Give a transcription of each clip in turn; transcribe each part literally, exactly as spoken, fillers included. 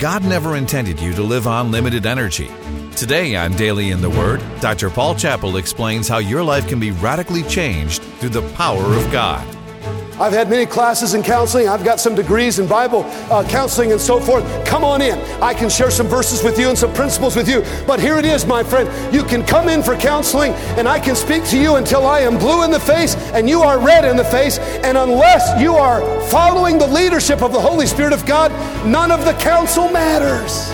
God never intended you to live on limited energy. Today on Daily in the Word, Doctor Paul Chappell explains how your life can be radically changed through the power of God. I've had many classes in counseling. I've got some degrees in Bible uh, counseling and so forth. Come on in. I can share some verses with you and some principles with you. But here it is, my friend. You can come in for counseling and I can speak to you until I am blue in the face and you are red in the face. And unless you are following the leadership of the Holy Spirit of God, none of the counsel matters.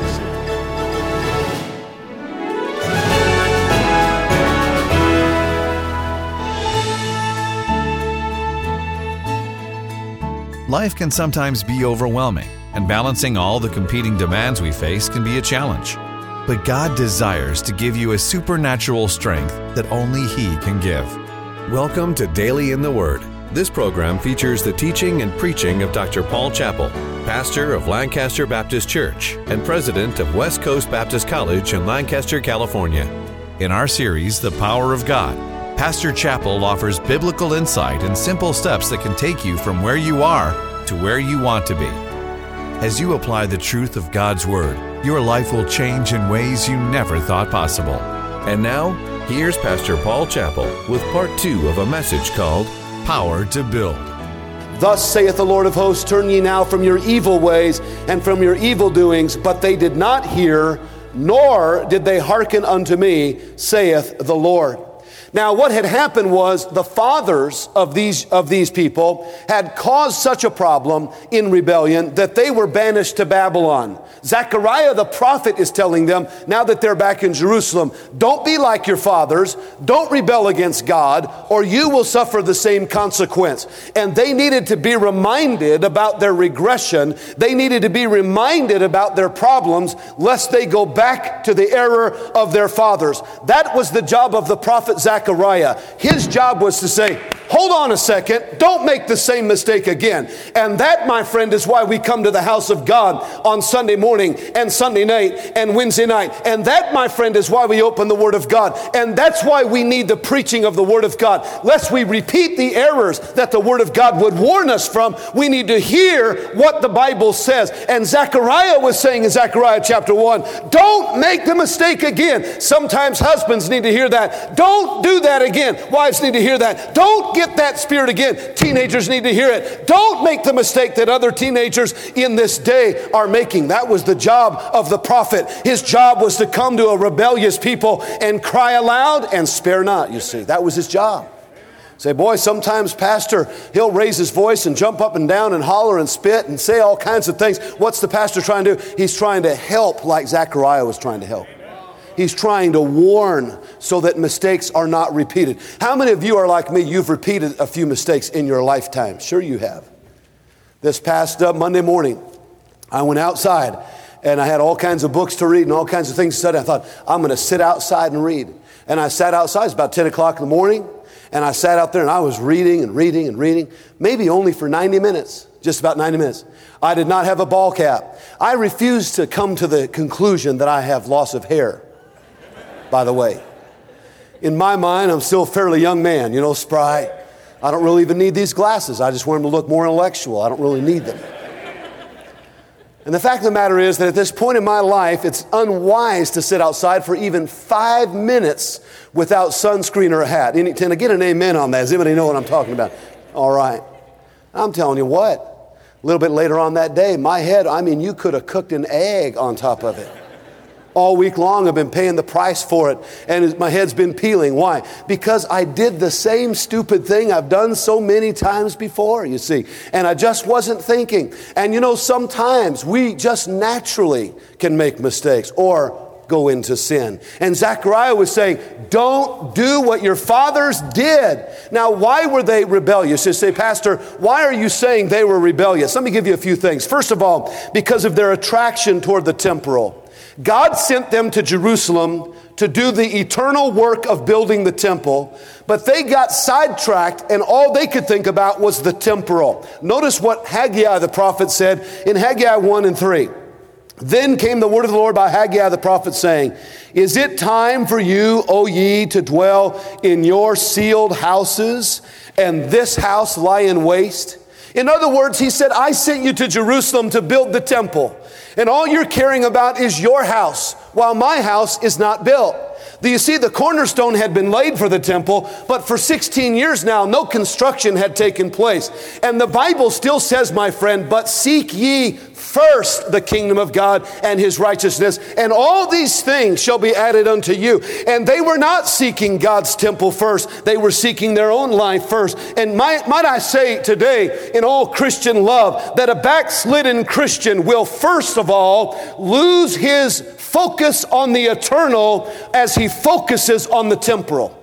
Life can sometimes be overwhelming, and balancing all the competing demands we face can be a challenge. But God desires to give you a supernatural strength that only He can give. Welcome to Daily in the Word. This program features the teaching and preaching of Doctor Paul Chappell, pastor of Lancaster Baptist Church and president of West Coast Baptist College in Lancaster, California. In our series, The Power of God, Pastor Chappell offers biblical insight and simple steps that can take you from where you are to where you want to be. As you apply the truth of God's Word, your life will change in ways you never thought possible. And now, here's Pastor Paul Chappell with part two of a message called Power to Build. Thus saith the Lord of hosts, turn ye now from your evil ways and from your evil doings. But they did not hear, nor did they hearken unto me, saith the Lord. Now, what had happened was the fathers of these of these people had caused such a problem in rebellion that they were banished to Babylon. Zechariah the prophet is telling them, now that they're back in Jerusalem, don't be like your fathers, don't rebel against God, or you will suffer the same consequence. And they needed to be reminded about their regression. They needed to be reminded about their problems, lest they go back to the error of their fathers. That was the job of the prophet Zechariah. Zechariah. His job was to say, hold on a second, don't make the same mistake again. And that, my friend, is why we come to the house of God on Sunday morning and Sunday night and Wednesday night. And that, my friend, is why we open the Word of God. And that's why we need the preaching of the Word of God. Lest we repeat the errors that the Word of God would warn us from, we need to hear what the Bible says. And Zechariah was saying in Zechariah chapter one, don't make the mistake again. Sometimes husbands need to hear that. Don't do that again. Wives need to hear that. Don't get that spirit again. Teenagers need to hear it. Don't make the mistake that other teenagers in this day are making. That was the job of the prophet. His job was to come to a rebellious people and cry aloud and spare not, you see. That was his job. Say, boy, sometimes pastor, he'll raise his voice and jump up and down and holler and spit and say all kinds of things. What's the pastor trying to do? He's trying to help like Zechariah was trying to help. He's trying to warn so that mistakes are not repeated. How many of you are like me? You've repeated a few mistakes in your lifetime. Sure you have. This past uh, Monday morning, I went outside and I had all kinds of books to read and all kinds of things to study. I thought, I'm going to sit outside and read. And I sat outside. It's about ten o'clock in the morning. And I sat out there and I was reading and reading and reading, maybe only for ninety minutes, just about ninety minutes. I did not have a ball cap. I refused to come to the conclusion that I have loss of hair. By the way, in my mind, I'm still a fairly young man, you know, spry. I don't really even need these glasses. I just want them to look more intellectual. I don't really need them. And the fact of the matter is that at this point in my life, it's unwise to sit outside for even five minutes without sunscreen or a hat. Any, can I get an amen on that? Does anybody know what I'm talking about? All right. I'm telling you what, a little bit later on that day, my head, I mean, you could have cooked an egg on top of it. All week long, I've been paying the price for it, and my head's been peeling. Why? Because I did the same stupid thing I've done so many times before, you see, and I just wasn't thinking. And you know, sometimes we just naturally can make mistakes or go into sin. And Zechariah was saying, don't do what your fathers did. Now, why were they rebellious? You say, Pastor, why are you saying they were rebellious? Let me give you a few things. First of all, because of their attraction toward the temporal. God sent them to Jerusalem to do the eternal work of building the temple, but they got sidetracked and all they could think about was the temporal. Notice what Haggai the prophet said in Haggai one and three. Then came the word of the Lord by Haggai the prophet saying, is it time for you, O ye, to dwell in your sealed houses, and this house lie in waste? In other words, he said, I sent you to Jerusalem to build the temple, and all you're caring about is your house, while my house is not built. Do you see, the cornerstone had been laid for the temple, but for sixteen years now, no construction had taken place. And the Bible still says, my friend, but seek ye first the kingdom of God and his righteousness, and all these things shall be added unto you. And they were not seeking God's temple first. They were seeking their own life first. And might, might I say today, in all Christian love, that a backslidden Christian will first of all lose his focus on the eternal as he focuses on the temporal.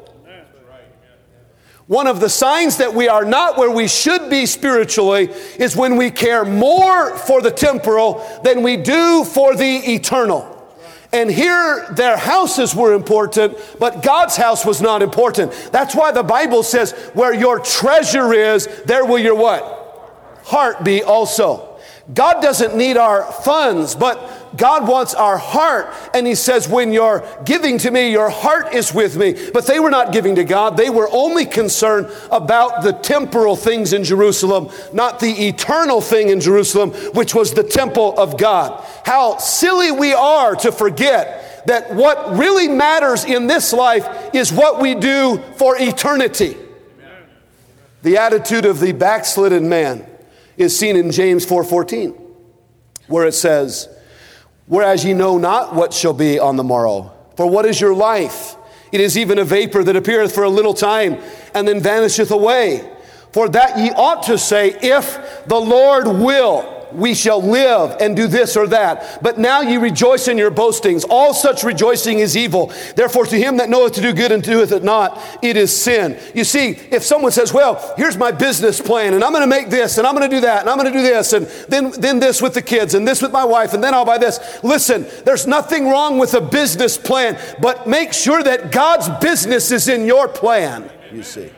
One of the signs that we are not where we should be spiritually is when we care more for the temporal than we do for the eternal. And here their houses were important, but God's house was not important. That's why the Bible says, where your treasure is, there will your what? Heart be also. God doesn't need our funds, but God wants our heart. And he says, when you're giving to me, your heart is with me. But they were not giving to God. They were only concerned about the temporal things in Jerusalem, not the eternal thing in Jerusalem, which was the temple of God. How silly we are to forget that what really matters in this life is what we do for eternity. Amen. The attitude of the backslidden man is seen in James four fourteen, where it says, whereas ye know not what shall be on the morrow. For what is your life? It is even a vapor that appeareth for a little time, and then vanisheth away. For that ye ought to say, if the Lord will, we shall live and do this or that. But now ye rejoice in your boastings. All such rejoicing is evil. Therefore to him that knoweth to do good and doeth it not, it is sin. You see, if someone says, well, here's my business plan, and I'm going to make this, and I'm going to do that, and I'm going to do this, and then, then this with the kids, and this with my wife, and then I'll buy this. Listen, there's nothing wrong with a business plan, but make sure that God's business is in your plan, you see.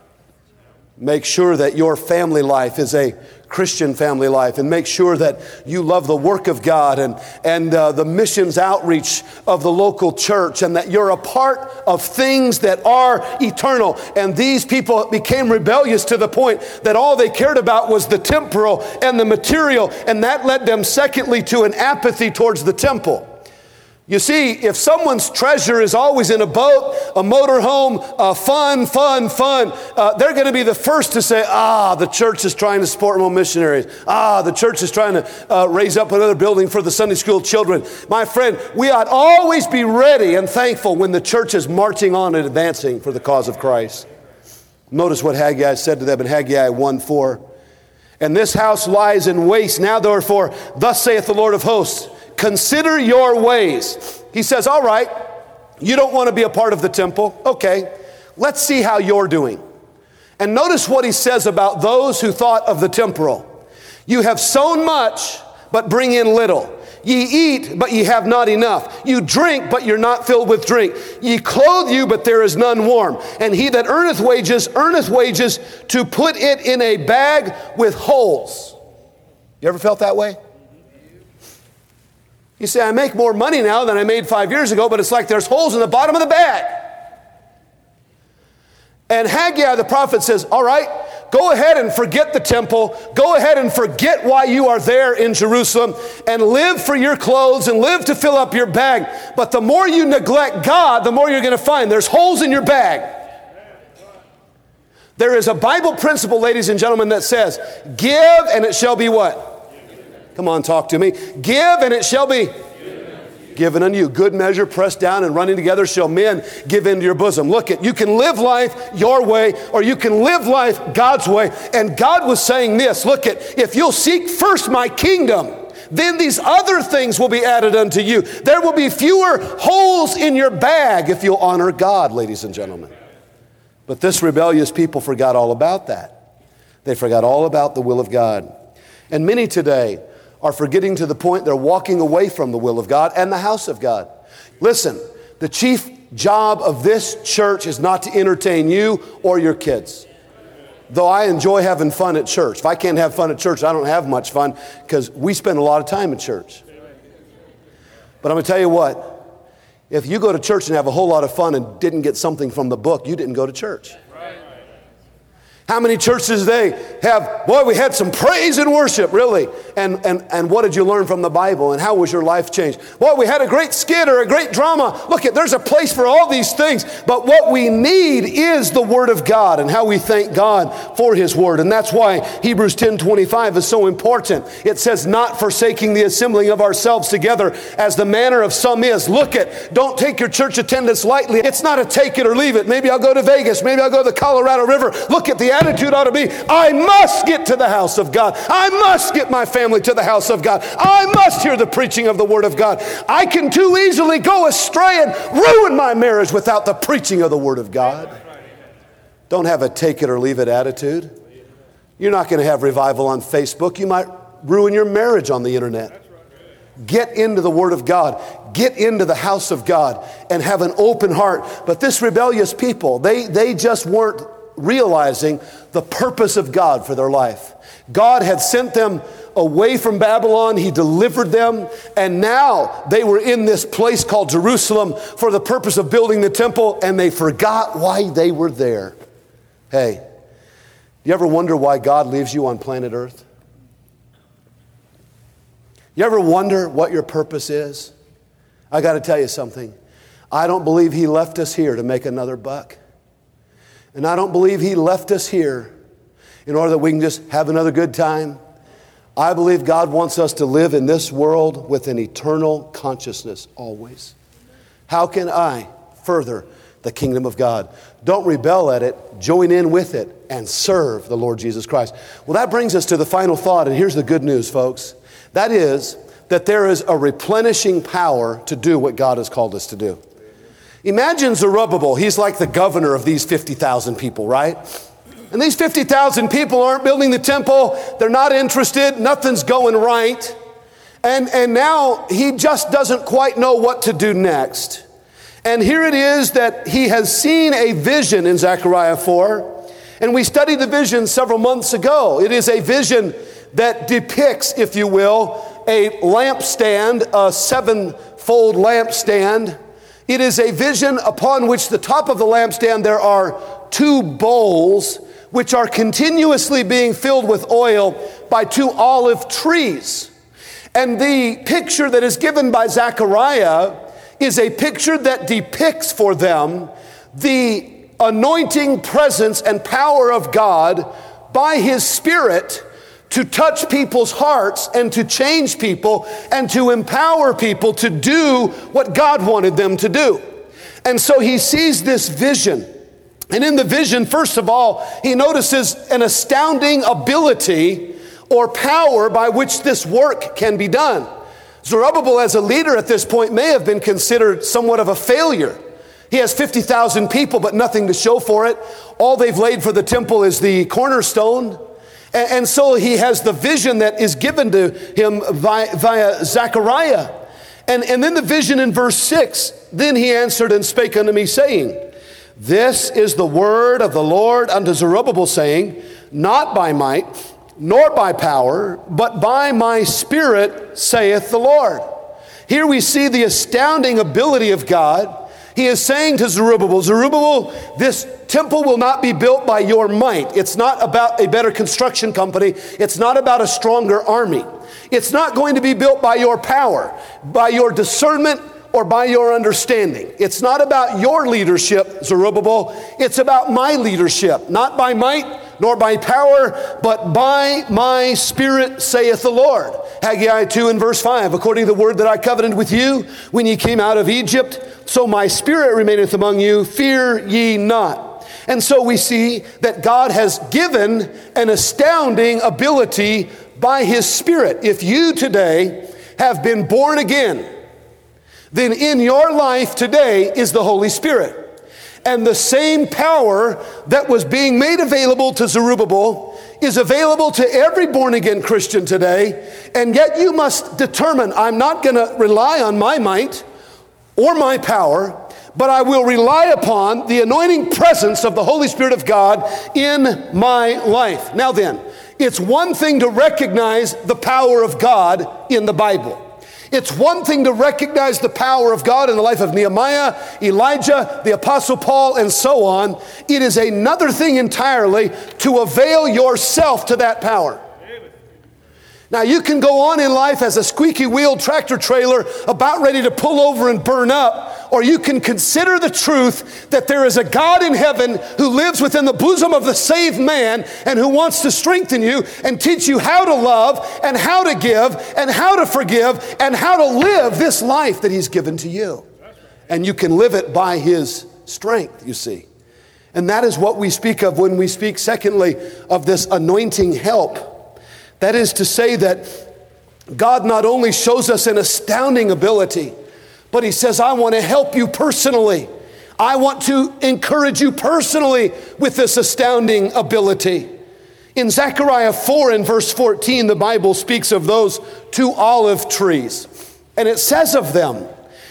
Make sure that your family life is a Christian family life, and make sure that you love the work of God and, and uh, the missions outreach of the local church, and that you're a part of things that are eternal. And these people became rebellious to the point that all they cared about was the temporal and the material, and that led them secondly to an apathy towards the temple. You see, if someone's treasure is always in a boat, a motorhome, uh, fun, fun, fun, uh, they're going to be the first to say, ah, the church is trying to support more missionaries. Ah, the church is trying to uh, raise up another building for the Sunday school children. My friend, we ought always be ready and thankful when the church is marching on and advancing for the cause of Christ. Notice what Haggai said to them in Haggai one four. And this house lies in waste. Now therefore, thus saith the Lord of hosts, consider your ways. He says, all right, you don't want to be a part of the temple. Okay, let's see how you're doing. And notice what he says about those who thought of the temporal. You have sown much, but bring in little. Ye eat, but ye have not enough. You drink, but you're not filled with drink. Ye clothe you, but there is none warm. And he that earneth wages, earneth wages to put it in a bag with holes. You ever felt that way? You say, I make more money now than I made five years ago, but it's like there's holes in the bottom of the bag. And Haggai the prophet says, all right, go ahead and forget the temple. Go ahead and forget why you are there in Jerusalem, and live for your clothes and live to fill up your bag. But the more you neglect God, the more you're going to find there's holes in your bag. There is a Bible principle, ladies and gentlemen, that says, give and it shall be what? Come on, talk to me. Give and it shall be given unto you. Good measure, pressed down and running together, shall men give into your bosom. Look at, you can live life your way, or you can live life God's way. And God was saying this, look at, if you'll seek first my kingdom, then these other things will be added unto you. There will be fewer holes in your bag if you'll honor God, ladies and gentlemen. But this rebellious people forgot all about that. They forgot all about the will of God. And many today are forgetting to the point they're walking away from the will of God and the house of God. Listen, the chief job of this church is not to entertain you or your kids. Though I enjoy having fun at church. If I can't have fun at church, I don't have much fun, because we spend a lot of time at church. But I'm going to tell you what, if you go to church and have a whole lot of fun and didn't get something from the book, you didn't go to church. How many churches they have, boy, we had some praise and worship, really. And, and, and what did you learn from the Bible? And how was your life changed? Boy, we had a great skit or a great drama. Look, there's a place for all these things. But what we need is the Word of God and how we thank God for His Word. And that's why Hebrews ten twenty-five is so important. It says, not forsaking the assembling of ourselves together as the manner of some is. Look at, don't take your church attendance lightly. It's not a take it or leave it. Maybe I'll go to Vegas. Maybe I'll go to the Colorado River. Look at the attitude ought to be, I must get to the house of God. I must get my family to the house of God. I must hear the preaching of the Word of God. I can too easily go astray and ruin my marriage without the preaching of the Word of God. Don't have a take it or leave it attitude. You're not going to have revival on Facebook. You might ruin your marriage on the internet. Get into the Word of God. Get into the house of God and have an open heart. But this rebellious people, they, they just weren't realizing the purpose of God for their life. God had sent them away from Babylon. He delivered them. And now they were in this place called Jerusalem for the purpose of building the temple, and they forgot why they were there. Hey, you ever wonder why God leaves you on planet Earth? You ever wonder what your purpose is? I got to tell you something. I don't believe He left us here to make another buck. And I don't believe He left us here in order that we can just have another good time. I believe God wants us to live in this world with an eternal consciousness always. How can I further the kingdom of God? Don't rebel at it, join in with it, and serve the Lord Jesus Christ. Well, that brings us to the final thought, and here's the good news, folks. That is that there is a replenishing power to do what God has called us to do. Imagine Zerubbabel. He's like the governor of these fifty thousand people, right? And these fifty thousand people aren't building the temple. They're not interested. Nothing's going right. And, and now he just doesn't quite know what to do next. And here it is that he has seen a vision in Zechariah four. And we studied the vision several months ago. It is a vision that depicts, if you will, a lampstand, a sevenfold lampstand. It is a vision upon which the top of the lampstand there are two bowls which are continuously being filled with oil by two olive trees. And the picture that is given by Zechariah is a picture that depicts for them the anointing presence and power of God by His Spirit to touch people's hearts and to change people and to empower people to do what God wanted them to do. And so he sees this vision. And in the vision, first of all, he notices an astounding ability or power by which this work can be done. Zerubbabel, as a leader at this point, may have been considered somewhat of a failure. He has fifty thousand people, but nothing to show for it. All they've laid for the temple is the cornerstone. And so he has the vision that is given to him via, via Zechariah. And, and then the vision in verse six, then he answered and spake unto me, saying, this is the word of the Lord unto Zerubbabel, saying, not by might, nor by power, but by my Spirit, saith the Lord. Here we see the astounding ability of God. He is saying to Zerubbabel, Zerubbabel, this temple will not be built by your might. It's not about a better construction company. It's not about a stronger army. It's not going to be built by your power, by your discernment, or by your understanding. It's not about your leadership, Zerubbabel. It's about my leadership, not by might, nor by power, but by my Spirit, saith the Lord. Haggai two and verse five, according to the word that I covenanted with you when ye came out of Egypt, so my Spirit remaineth among you, fear ye not. And so we see that God has given an astounding ability by His Spirit. If you today have been born again, then in your life today is the Holy Spirit. And the same power that was being made available to Zerubbabel is available to every born-again Christian today. And yet you must determine, I'm not going to rely on my might or my power, but I will rely upon the anointing presence of the Holy Spirit of God in my life. Now then, it's one thing to recognize the power of God in the Bible. It's one thing to recognize the power of God in the life of Nehemiah, Elijah, the Apostle Paul, and so on. It is another thing entirely to avail yourself to that power. Now, you can go on in life as a squeaky-wheeled tractor trailer about ready to pull over and burn up, or you can consider the truth that there is a God in heaven who lives within the bosom of the saved man and who wants to strengthen you and teach you how to love and how to give and how to forgive and how to live this life that he's given to you. And you can live it by his strength, you see. And that is what we speak of when we speak, secondly, of this anointing help. That is to say that God not only shows us an astounding ability, but he says, I want to help you personally. I want to encourage you personally with this astounding ability. In Zechariah four and verse fourteen, the Bible speaks of those two olive trees. And it says of them,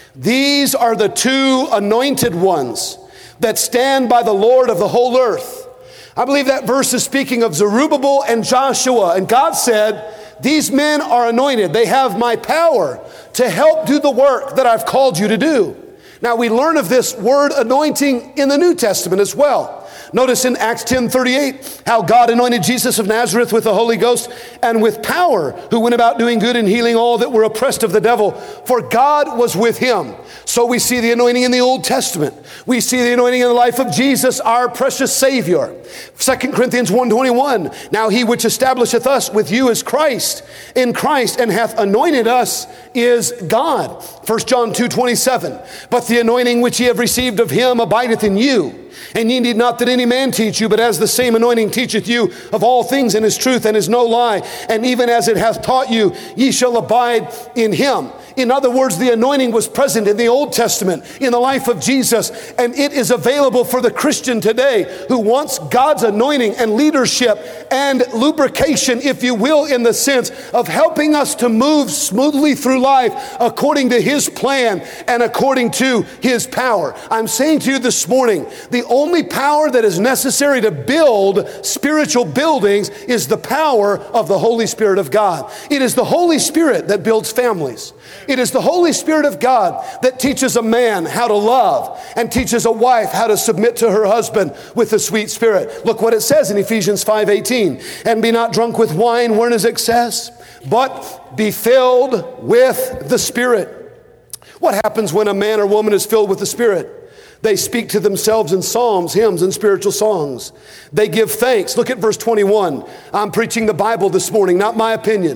these are the two anointed ones that stand by the Lord of the whole earth. I believe that verse is speaking of Zerubbabel and Joshua. And God said, these men are anointed. They have my power to help do the work that I've called you to do. Now, we learn of this word anointing in the New Testament as well. Notice in Acts ten thirty-eight how God anointed Jesus of Nazareth with the Holy Ghost and with power, who went about doing good and healing all that were oppressed of the devil, for God was with him. So we see the anointing in the Old Testament. We see the anointing in the life of Jesus, our precious Savior. Second Corinthians one twenty-one, now he which establisheth us with you is Christ, in Christ, and hath anointed us is God. First John two twenty-seven, but the anointing which ye have received of him abideth in you. And ye need not that any man teach you, but as the same anointing teacheth you of all things and is truth and is no lie, and even as it hath taught you, ye shall abide in him. In other words, the anointing was present in the Old Testament, in the life of Jesus, and it is available for the Christian today who wants God's anointing and leadership and lubrication, if you will, in the sense of helping us to move smoothly through life according to his plan and according to his power. I'm saying to you this morning, the only power that is necessary to build spiritual buildings is the power of the Holy Spirit of God. It is the Holy Spirit that builds families. It is the Holy Spirit of God that teaches a man how to love and teaches a wife how to submit to her husband with a sweet spirit. Look what it says in Ephesians five eighteen. And be not drunk with wine wherein is excess, but be filled with the Spirit. What happens when a man or woman is filled with the Spirit? They speak to themselves in psalms, hymns, and spiritual songs. They give thanks. Look at verse twenty-one. I'm preaching the Bible this morning, not my opinion.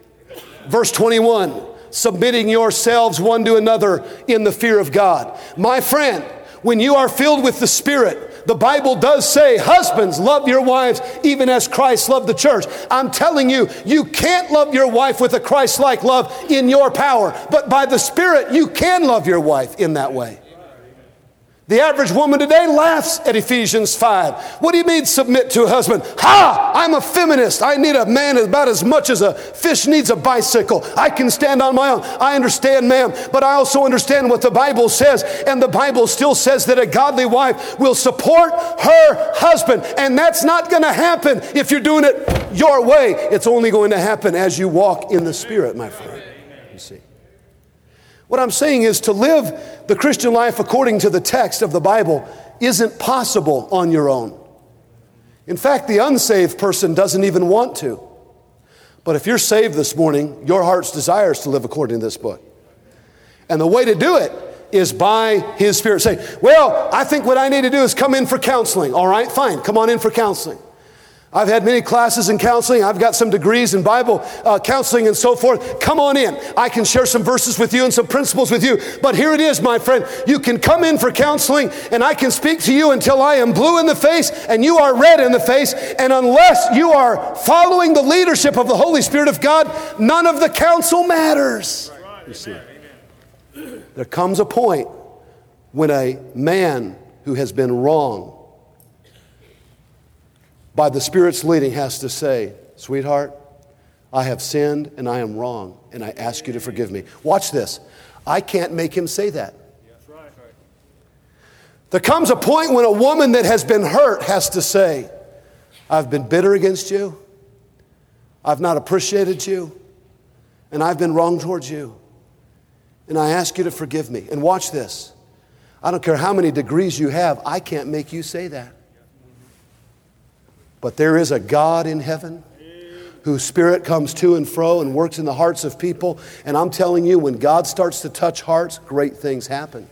Verse twenty-one. Submitting yourselves one to another in the fear of God. My friend, when you are filled with the Spirit, the Bible does say, husbands, love your wives even as Christ loved the church. I'm telling you, you can't love your wife with a Christ-like love in your power, but by the Spirit, you can love your wife in that way. The average woman today laughs at Ephesians five. What do you mean submit to a husband? Ha! I'm a feminist. I need a man about as much as a fish needs a bicycle. I can stand on my own. I understand, ma'am, but I also understand what the Bible says. And the Bible still says that a godly wife will support her husband. And that's not going to happen if you're doing it your way. It's only going to happen as you walk in the Spirit, my friend. You see. What I'm saying is to live the Christian life according to the text of the Bible isn't possible on your own. In fact, the unsaved person doesn't even want to. But if you're saved this morning, your heart's desire is to live according to this book. And the way to do it is by his Spirit. Say, well, I think what I need to do is come in for counseling. All right, fine, come on in for counseling. I've had many classes in counseling. I've got some degrees in Bible uh, counseling and so forth. Come on in. I can share some verses with you and some principles with you. But here it is, my friend. You can come in for counseling and I can speak to you until I am blue in the face and you are red in the face. And unless you are following the leadership of the Holy Spirit of God, none of the counsel matters. You see, there comes a point when a man who has been wrong by the Spirit's leading has to say, sweetheart, I have sinned and I am wrong and I ask you to forgive me. Watch this. I can't make him say that. There comes a point when a woman that has been hurt has to say, I've been bitter against you. I've not appreciated you. And I've been wrong towards you. And I ask you to forgive me. And watch this. I don't care how many degrees you have, I can't make you say that. But there is a God in heaven whose Spirit comes to and fro and works in the hearts of people. And I'm telling you, when God starts to touch hearts, great things happen.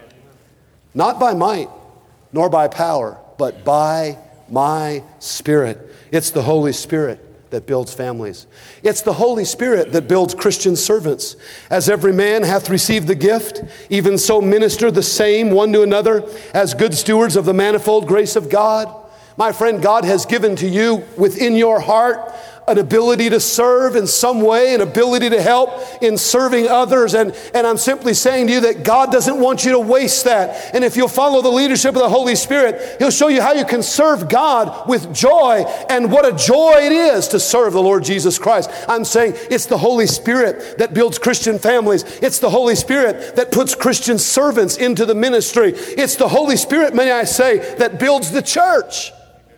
Not by might, nor by power, but by my Spirit. It's the Holy Spirit that builds families. It's the Holy Spirit that builds Christian servants. As every man hath received the gift, even so minister the same one to another as good stewards of the manifold grace of God. My friend, God has given to you within your heart an ability to serve in some way, an ability to help in serving others. And, and I'm simply saying to you that God doesn't want you to waste that. And if you'll follow the leadership of the Holy Spirit, He'll show you how you can serve God with joy, and what a joy it is to serve the Lord Jesus Christ. I'm saying it's the Holy Spirit that builds Christian families. It's the Holy Spirit that puts Christian servants into the ministry. It's the Holy Spirit, may I say, that builds the church.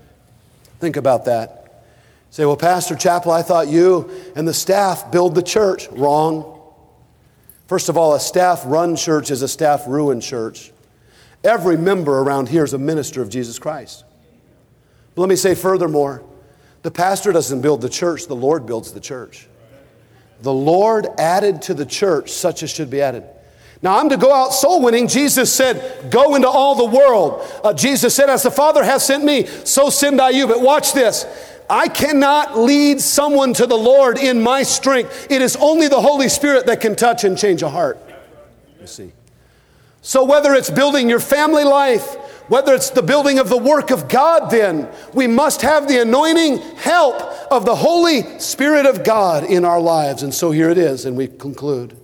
Think about that. Say, well, Pastor Chappell, I thought you and the staff build the church. Wrong. First of all, a staff-run church is a staff-ruined church. Every member around here is a minister of Jesus Christ. But let me say furthermore, the pastor doesn't build the church, the Lord builds the church. The Lord added to the church such as should be added. Now, I'm to go out soul winning. Jesus said, go into all the world. Uh, Jesus said, as the Father hath sent me, so send I you. But watch this. I cannot lead someone to the Lord in my strength. It is only the Holy Spirit that can touch and change a heart. You see. So whether it's building your family life, whether it's the building of the work of God, then we must have the anointing help of the Holy Spirit of God in our lives. And so here it is, and we conclude.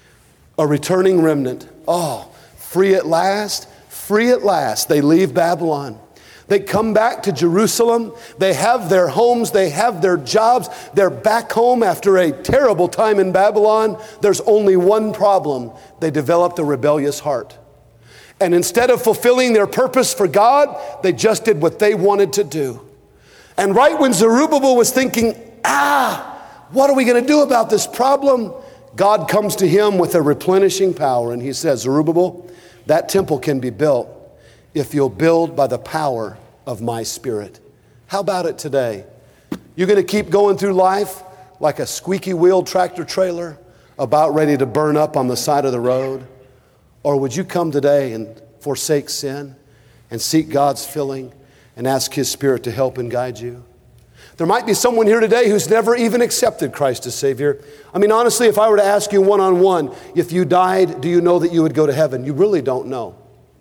A returning remnant. Oh, free at last, free at last. They leave Babylon. They come back to Jerusalem. They have their homes. They have their jobs. They're back home after a terrible time in Babylon. There's only one problem. They developed a rebellious heart. And instead of fulfilling their purpose for God, they just did what they wanted to do. And right when Zerubbabel was thinking, ah, what are we going to do about this problem? God comes to him with a replenishing power. And he says, Zerubbabel, that temple can be built if you'll build by the power of my Spirit. How about it today? You're going to keep going through life like a squeaky-wheeled tractor trailer about ready to burn up on the side of the road? Or would you come today and forsake sin and seek God's filling and ask His Spirit to help and guide you? There might be someone here today who's never even accepted Christ as Savior. I mean, honestly, if I were to ask you one-on-one, if you died, do you know that you would go to heaven? You really don't know.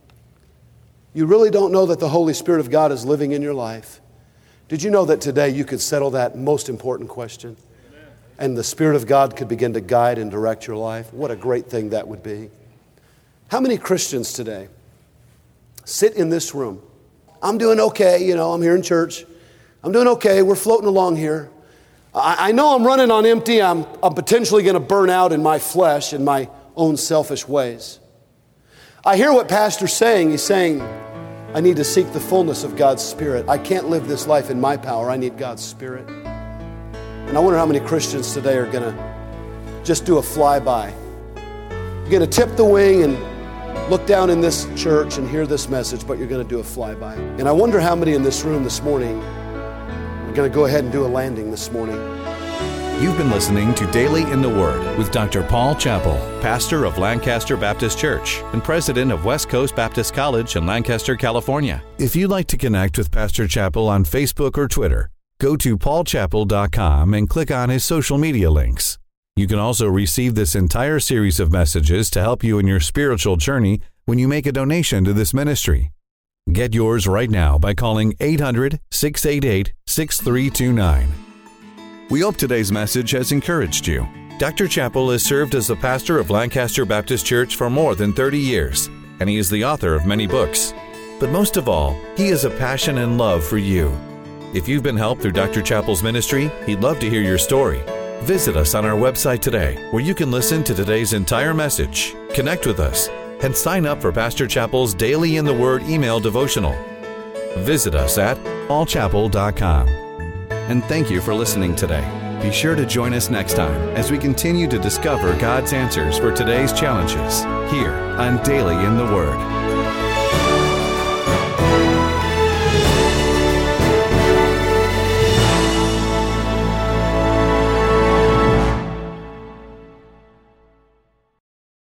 You really don't know that the Holy Spirit of God is living in your life. Did you know that today you could settle that most important question? And the Spirit of God could begin to guide and direct your life? What a great thing that would be. How many Christians today sit in this room? I'm doing okay, you know, I'm here in church. I'm doing okay, we're floating along here. I, I know I'm running on empty. I'm, I'm potentially going to burn out in my flesh, in my own selfish ways. I hear what Pastor's saying. He's saying, I need to seek the fullness of God's Spirit. I can't live this life in my power. I need God's Spirit. And I wonder how many Christians today are going to just do a flyby. You're going to tip the wing and look down in this church and hear this message, but you're going to do a flyby. And I wonder how many in this room this morning are going to go ahead and do a landing this morning. You've been listening to Daily in the Word with Doctor Paul Chappell, pastor of Lancaster Baptist Church and president of West Coast Baptist College in Lancaster, California. If you'd like to connect with Pastor Chappell on Facebook or Twitter, go to paul chappell dot com and click on his social media links. You can also receive this entire series of messages to help you in your spiritual journey when you make a donation to this ministry. Get yours right now by calling eight hundred, six eight eight, six three two nine. We hope today's message has encouraged you. Doctor Chappell has served as the pastor of Lancaster Baptist Church for more than thirty years, and he is the author of many books. But most of all, he has a passion and love for you. If you've been helped through Doctor Chappell's ministry, he'd love to hear your story. Visit us on our website today, where you can listen to today's entire message, connect with us, and sign up for Pastor Chappell's Daily in the Word email devotional. Visit us at paul chappell dot com. And thank you for listening today. Be sure to join us next time as we continue to discover God's answers for today's challenges here on Daily in the Word.